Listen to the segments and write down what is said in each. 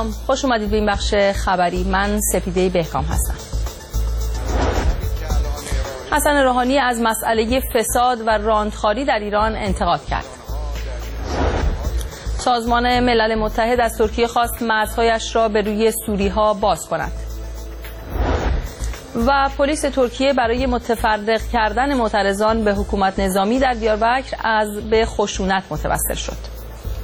سلام، خوش اومدید به این بخش خبری. من سپیده بهکام هستم. حسن روحانی از مسئله فساد و راندخواری در ایران انتقاد کرد. سازمان ملل متحد از ترکیه خواست مرزهایش را به روی سوری‌ها باز کند. و پلیس ترکیه برای متفرق کردن معترضان به حکومت نظامی در دیاربکر به خشونت متوسل شد.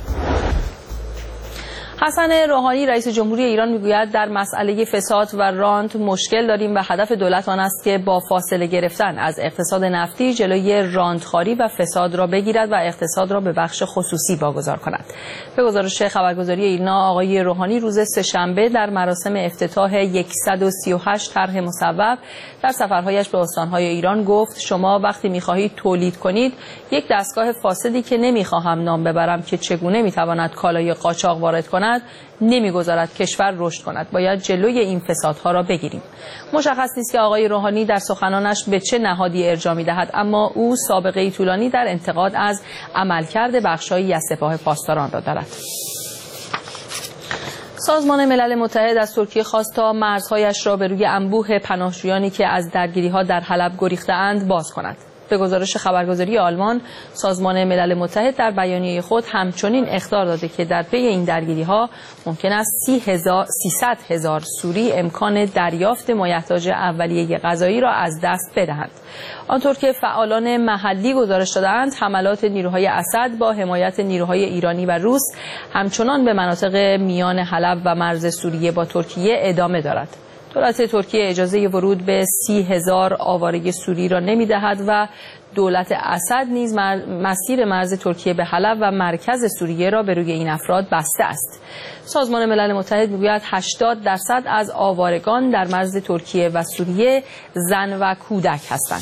حسن روحانی رئیس جمهوری ایران میگوید در مسئله فساد و راند مشکل داریم و هدف دولت آن است که با فاصله گرفتن از اقتصاد نفتی جلوی راندخواری و فساد را بگیرد و اقتصاد را به بخش خصوصی واگذار کند. به گزارش خبرگزاری ایرنا، آقای روحانی روز سه‌شنبه در مراسم افتتاح 138 طرح مصوب در سفرهایش به استانهای ایران گفت شما وقتی می‌خواهید تولید کنید یک دستگاه فاسدی که نمی‌خواهم نام ببرم که چگونه می‌تواند کالای قاچاق وارد کند نمیگذارد کشور رشد کند. باید جلوی این فسادها را بگیریم. مشخص نیست که آقای روحانی در سخنانش به چه نهادی ارجاع می‌دهد، اما او سابقه طولانی در انتقاد از عملکرد بخش‌هایی از سپاه پاسداران را دارد. سازمان ملل متحد از ترکیه خواست تا مرزهایش را به روی انبوه پناهجویانی که از درگیری‌ها در حلب گریخته‌اند باز کند. به گزارش خبرگزاری آلمان، سازمان ملل متحد در بیانیه خود همچنین اخطار داده که در پی این درگیری‌ها ممکن است 300,000 سوری امکان دریافت مایحتاج اولیه غذایی را از دست بدهند. آنطور که فعالان محلی گزارش دادند، حملات نیروهای اسد با حمایت نیروهای ایرانی و روس همچنان به مناطق میان حلب و مرز سوریه با ترکیه ادامه دارد. دولت ترکیه اجازه ورود به 30,000 آواره سوری را نمی‌دهد و دولت اسد نیز مسیر مرز ترکیه به حلب و مرکز سوریه را به روی این افراد بسته است. سازمان ملل متحد می‌گوید 80% از آوارگان در مرز ترکیه و سوریه زن و کودک هستند.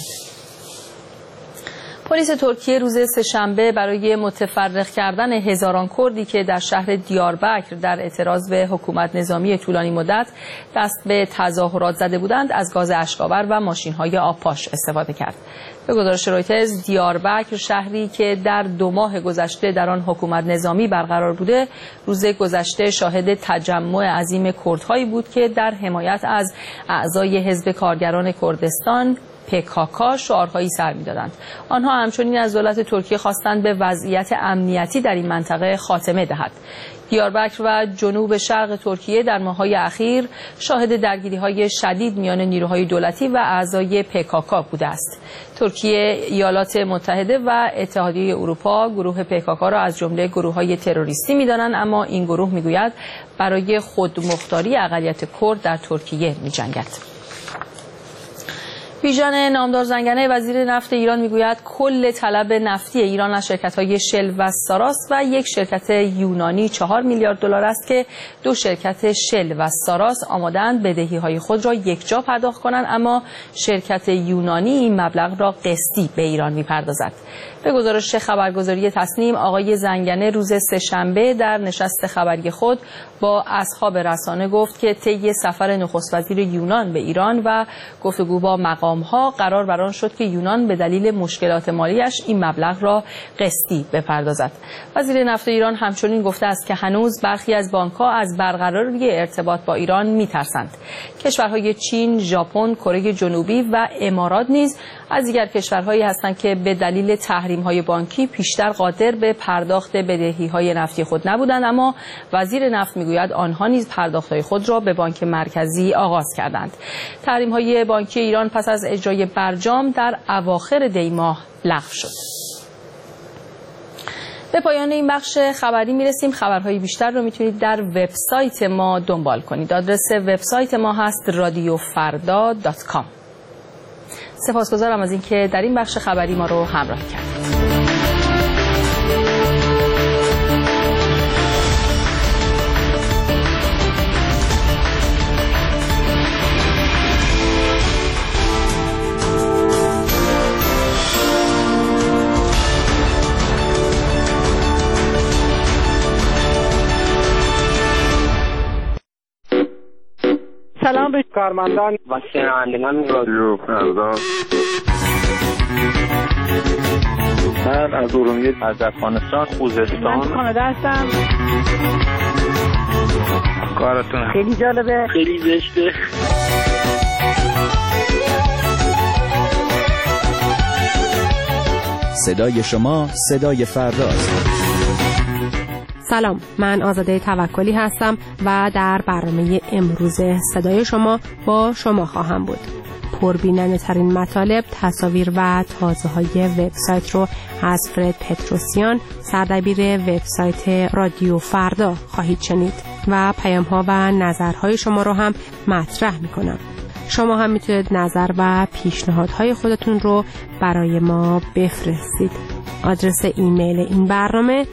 پلیس ترکیه روز سه‌شنبه برای متفرق کردن هزاران کردی که در شهر دیاربکر در اعتراض به حکومت نظامی طولانی مدت دست به تظاهرات زده بودند از گاز اشک‌آور و ماشین‌های آبپاش استفاده کرد. به گزارش رویترز، دیاربکر شهری که در 2 ماه گذشته در آن حکومت نظامی برقرار بوده، روز گذشته شاهد تجمع عظیم کردهایی بود که در حمایت از اعضای حزب کارگران کردستان PKK شعارهایی سر می‌دادند. آنها همچنین از دولت ترکیه خواستند به وضعیت امنیتی در این منطقه خاتمه دهد. دیاربکر و جنوب شرق ترکیه در ماه‌های اخیر شاهد درگیری‌های شدید میان نیروهای دولتی و اعضای PKK بوده است. ترکیه، ایالات متحده و اتحادیه اروپا گروه PKK را از جمله گروه‌های تروریستی می‌دانند، اما این گروه می‌گوید برای خودمختاری اقلیت کرد در ترکیه می‌جنگد. بیژن نامدار زنگنه وزیر نفت ایران میگوید کل طلب نفتی ایران از شرکت‌های شل و ساراس و یک شرکت یونانی 4 میلیارد دلار است که 2 شرکت شل و ساراس آماده‌اند بدهی‌های خود را یکجا پرداخت کنند، اما شرکت یونانی این مبلغ را قسطی به ایران می‌پردازد. به گزارش خبرگزاری تصنیم، آقای زنگنه روز سه‌شنبه در نشست خبری خود با اصحاب رسانه گفت که طی سفر نخست وزیر یونان به ایران و گفتگو با مقام‌ها قرار بر آن شد که یونان به دلیل مشکلات مالیش این مبلغ را قسطی بپردازد. وزیر نفت ایران همچنین گفته است که هنوز برخی از بانک‌ها از برقراری ارتباط با ایران می‌ترسند. کشورهای چین، ژاپن، کره جنوبی و امارات نیز از دیگر کشورهایی هستند که به دلیل تحریم‌های بانکی پیشتر قادر به پرداخت بدهی‌های نفتی خود نبودند، اما وزیر نفت میگوید آنها نیز پرداخت‌های خود را به بانک مرکزی آغاز کردند. تحریم‌های بانکی ایران پس از اجرای برجام در اواخر دی ماه لغو شد. به پایان این بخش خبری میرسیم. خبرهای بیشتر رو میتونید در وبسایت ما دنبال کنید. آدرس وبسایت ما هست radiofarda.com. سپاسگزارم از اینکه در این بخش خبری ما رو همراهی کردید. سلام به کارمندان و شنوندگان رادیو فردا. من از ارومیه، از افغانستان، خوزستان، من کانادا هستم. کارتون خیلی جالبه، خیلی زشته. صدای شما صدای فرداست. سلام، من آزاده توکلی هستم و در برنامه امروز صدای شما با شما خواهم بود. پربیننده ترین مطالب، تصاویر و تازه های وبسایت رو از فرد پتروسیان، سردبیر وبسایت رادیو فردا خواهید شنید و پیام ها و نظرهای شما رو هم مطرح می کنم. شما هم میتونید نظر و پیشنهادهای خودتون رو برای ما بفرستید. آدرس ایمیل این برنامه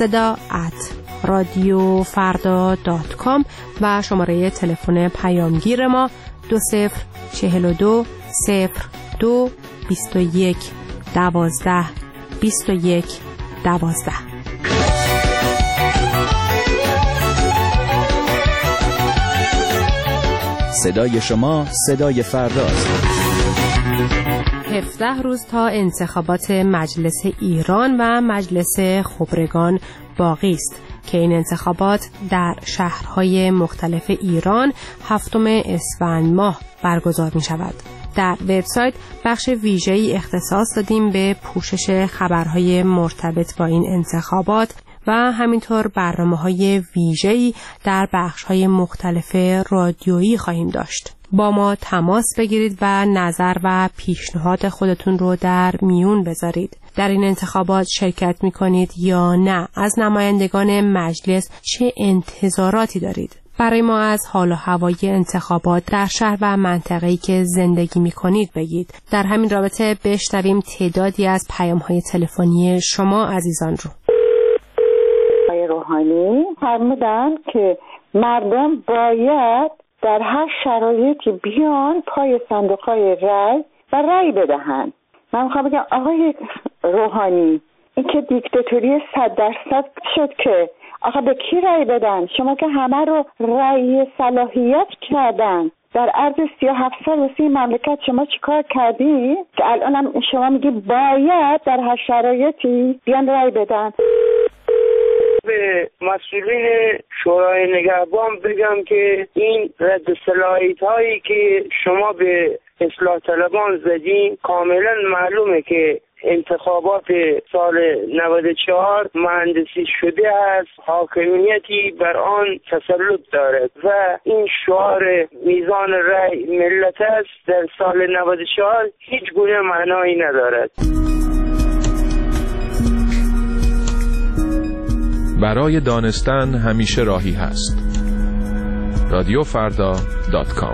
seda@radiofarda.com و شماره تلفن پیامگیر ما 2042 02 21 12 21 12. صدای شما صدای فرداست. 17 روز تا انتخابات مجلس ایران و مجلس خبرگان باقی است که این انتخابات در شهرهای مختلف ایران 7 اسفند ماه برگزار می شود. در وبسایت بخش ویژه‌ای اختصاص دادیم به پوشش خبرهای مرتبط با این انتخابات و همینطور برنامه‌های ویژه‌ای در بخش‌های مختلف رادیویی خواهیم داشت. با ما تماس بگیرید و نظر و پیشنهاد خودتون رو در میون بذارید. در این انتخابات شرکت می‌کنید یا نه؟ از نمایندگان مجلس چه انتظاراتی دارید؟ برای ما از حال و هوای انتخابات در شهر و منطقه‌ای که زندگی می‌کنید بگید. در همین رابطه بشنویم تعدادی از پیام‌های تلفنی شما عزیزان رو. آقای روحانی فرمودن که مردم باید در هر شرایطی بیان پای صندوق‌های رای و رای بدهند. من میخوام بگم آقای روحانی، این که دیکتاتوری 100% شد که آقا به کی رای بدن؟ شما که همه رو رای صلاحیت کردن. در عرض 37 سال واسه این مملکت شما چیکار کردی که الان هم شما میگی باید در هر شرایطی بیان رای بدن؟ به مسئولین شورای نگهبان بگم که این رد صلاحیت هایی که شما به اصلاح طلبان زدین کاملا معلومه که انتخابات سال 94 مهندسی شده است، حاکمیتی بر آن تسلط دارد و این شعار میزان رأی ملت است در سال 94 هیچ گونه معنایی ندارد. برای دانستن همیشه راهی هست. radiofarda.com.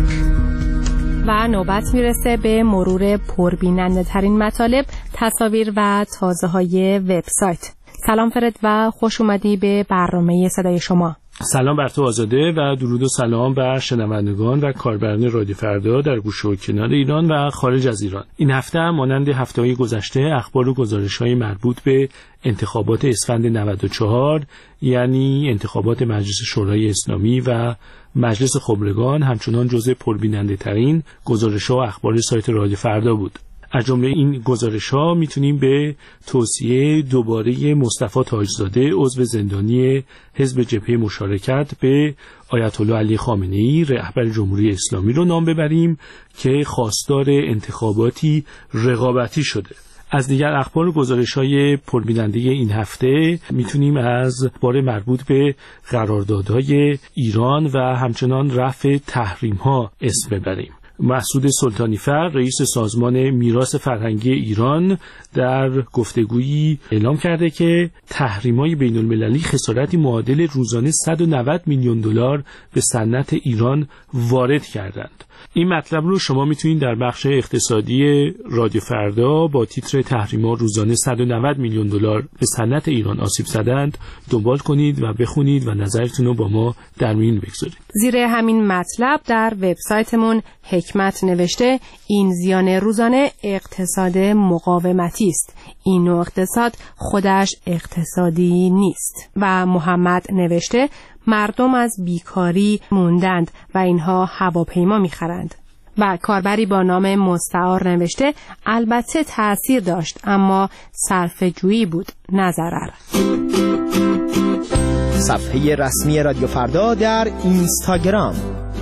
و نوبت میرسه به مرور پربیننده ترین مطالب، تصاویر و تازه های وبسایت. سلام فرد و خوش اومدی به برنامه صدای شما. سلام بر تو آزاده و درود و سلام بر شنوندگان و کاربران رادیو فردا در گوشه و کنار ایران و خارج از ایران. این هفته هم مانند هفته‌های گذشته اخبار و گزارش‌های مربوط به انتخابات اسفند 94 یعنی انتخابات مجلس شورای اسلامی و مجلس خبرگان همچنان جزء پربیننده ترین گزارش‌ها و اخبار سایت رادیو فردا بود. از جمله این گزارش‌ها میتونیم به توصیه دوباره مصطفی تاجزاده عضو زندانی حزب جبهه مشارکت به آیت الله علی خامنه‌ای رهبر جمهوری اسلامی رو نام ببریم که خواستار انتخاباتی رقابتی شده. از دیگر اخبار و گزارش‌های پربیننده این هفته میتونیم از اخبار مربوط به قراردادهای ایران و همچنان رفع تحریم‌ها اسم ببریم. مسعود سلطانیفر رئیس سازمان میراث فرهنگی ایران در گفتگویی اعلام کرده که تحریم‌های بین‌المللی خسارتی معادل روزانه 190 میلیون دلار به صنعت ایران وارد کردند. این مطلب رو شما میتونید در بخش اقتصادی رادیو فردا با تیتر تحریم‌ها روزانه 190 میلیون دلار به صنعت ایران آسیب زدند دنبال کنید و بخونید و نظرتون رو با ما در میون بگذارید. زیر همین مطلب در وبسایتمون حکمت نوشته این زیان روزانه اقتصاد مقاومتی است. این نوع اقتصاد خودش اقتصادی نیست. و محمد نوشته مردم از بیکاری موندند و اینها هواپیما می‌خرند. و کاربری با نام مستعار نوشته البته تأثیر داشت اما صرفه‌جویی بود نه ضرر. صفحه رسمی رادیو فردا در اینستاگرام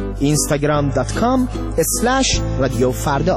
instagram.com/رادیوفردا.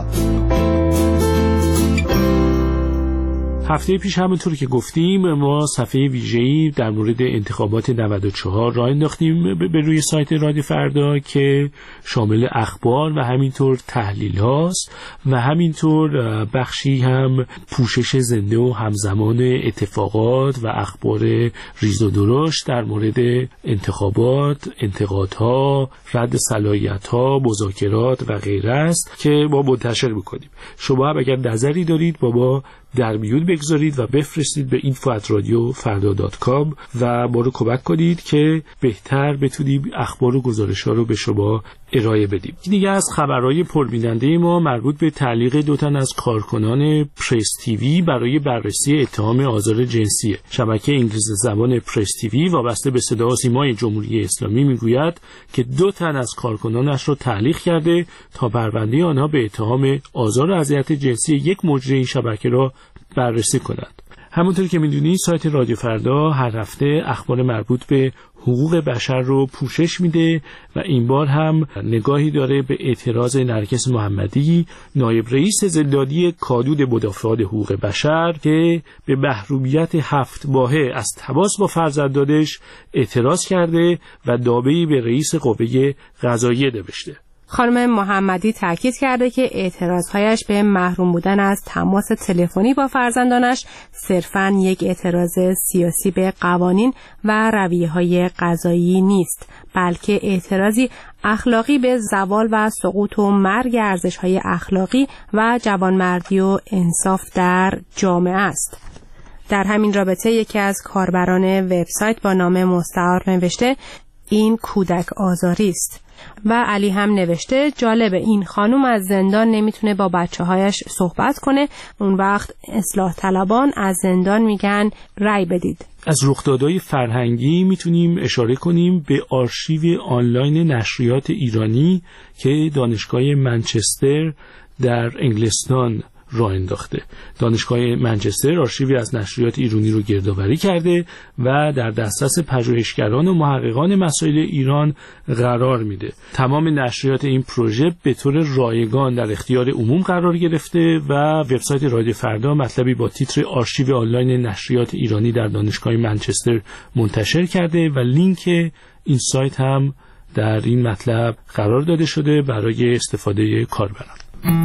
هفته پیش همونطور که گفتیم ما صفحه ویژه‌ای در مورد انتخابات 94 راه انداختیم به روی سایت رادیو فردا که شامل اخبار و همینطور تحلیل هاست و همینطور بخشی هم پوشش زنده و همزمان اتفاقات و اخبار ریز و درشت در مورد انتخابات، انتقادها، رد صلاحیت‌ها، مذاکرات و غیره است که ما منتشر می‌کنیم. شما هم اگر نظری دارید با در میون بگذارید و بفرستید به info@radiofarda.com و ما رو کمک کنید که بهتر بتونیم اخبار و گزارش‌ها رو به شما ارائه بدیم. دیگه از خبرهای پربیننده ما مربوط به تعلیق 2 تن از کارکنان پرس تیوی برای بررسی اتهام آزار جنسی. شبکه انگلیسی زبان پرس تیوی وابسته به صدا و سیمای جمهوری اسلامی میگوید که 2 تن از کارکنانش رو تعلیق کرده تا پرونده آنها به اتهام آزار و اذیت جنسی یک مجری این شبکه را بررسی کنند. همونطور که میدونید سایت رادیو فردا هر هفته اخبار مربوط به حقوق بشر رو پوشش میده و این بار هم نگاهی داره به اعتراض نرگس محمدی، نایب رئیس زندانی کادود مدافعان حقوق بشر که به محرومیت 7 ماهه از تماس با فرزندانش اعتراض کرده و نامه‌ای به رئیس قوه قضاییه نوشته. خانم محمدی تاکید کرده که اعتراضهایش به محروم بودن از تماس تلفنی با فرزندانش صرفاً یک اعتراض سیاسی به قوانین و رویه‌های قضایی نیست، بلکه اعتراضی اخلاقی به زوال و سقوط و مرگ ارزش‌های اخلاقی و جوانمردی و انصاف در جامعه است. در همین رابطه یکی از کاربران وبسایت با نام مستعار نوشته این کودک آزاری است و علی هم نوشته جالبه این خانم از زندان نمیتونه با بچه‌هایش صحبت کنه، اون وقت اصلاح طلبان از زندان میگن رأی بدید. از رخدادهای فرهنگی میتونیم اشاره کنیم به آرشیو آنلاین نشریات ایرانی که دانشگاه منچستر در انگلستان راه انداخته. دانشگاه منچستر آرشیوی از نشریات ایرانی رو گردآوری کرده و در دسترس پژوهشگران و محققان مسائل ایران قرار میده. تمام نشریات این پروژه به طور رایگان در اختیار عموم قرار گرفته و وبسایت رادیو فردا مطلبی با تیتر آرشیو آنلاین نشریات ایرانی در دانشگاه منچستر منتشر کرده و لینک این سایت هم در این مطلب قرار داده شده برای استفاده کاربران.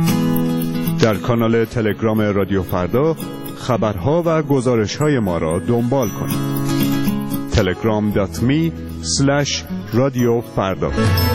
در کانال تلگرام رادیو فردا خبرها و گزارش‌های ما را دنبال کنید. telegram.me/radiofarda.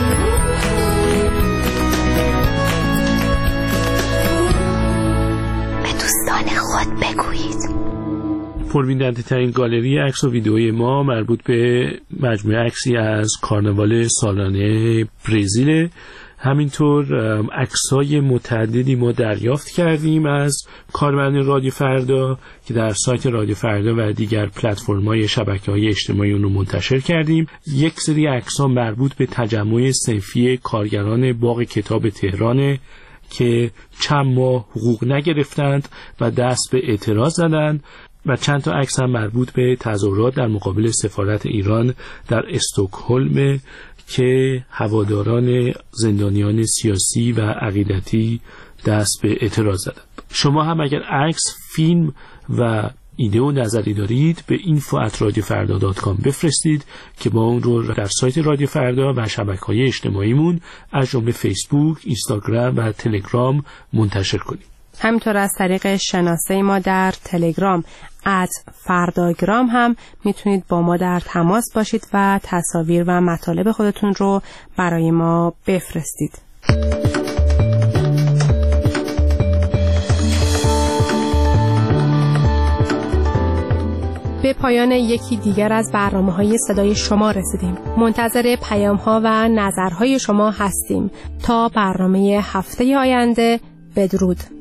به دوستان خود بگویید. پربیننده ترین گالری عکس و ویدئوی ما مربوط به مجموعه عکسی از کارناوال سالانه برزیل. همینطور عکس‌های متعددی ما دریافت کردیم از کاربران رادیو فردا که در سایت رادیو فردا و دیگر پلتفرم‌های شبکه‌های اجتماعی اون رو منتشر کردیم. یک سری عکس‌ها مربوط به تجمع صنفی کارگران باغ کتاب تهران که چند ماه حقوق نگرفتند و دست به اعتراض زدند و چند تا عکس هم مربوط به تظاهرات در مقابل سفارت ایران در استکهلم که هواداران زندانیان سیاسی و عقیدتی دست به اعتراض زدند. شما هم اگر عکس، فیلم و ایده و نظری دارید به info@radiofarda.com بفرستید که ما اون رو در سایت رادیو فردا و شبکه‌های اجتماعیمون از جمله فیسبوک، اینستاگرام و تلگرام منتشر کنیم. همینطور از طریق شناسه ما در تلگرام @فرداگرام هم میتونید با ما در تماس باشید و تصاویر و مطالب خودتون رو برای ما بفرستید. به پایان یکی دیگر از برنامه‌های صدای شما رسیدیم. منتظر پیام‌ها و نظرهای شما هستیم. تا برنامه هفته آینده، بدرود.